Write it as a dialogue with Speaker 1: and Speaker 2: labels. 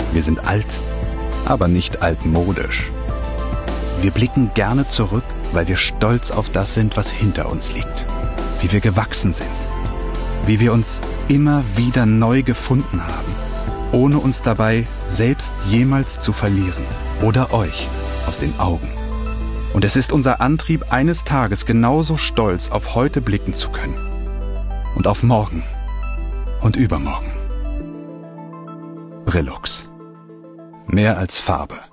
Speaker 1: Wir sind alt, aber nicht altmodisch. Wir blicken gerne zurück, weil wir stolz auf das sind, was hinter uns liegt. Wie wir gewachsen sind. Wie wir uns immer wieder neu gefunden haben, ohne uns dabei selbst jemals zu verlieren oder euch aus den Augen. Und es ist unser Antrieb, eines Tages genauso stolz auf heute blicken zu können. Und auf morgen und übermorgen. Brillux. Mehr als Farbe.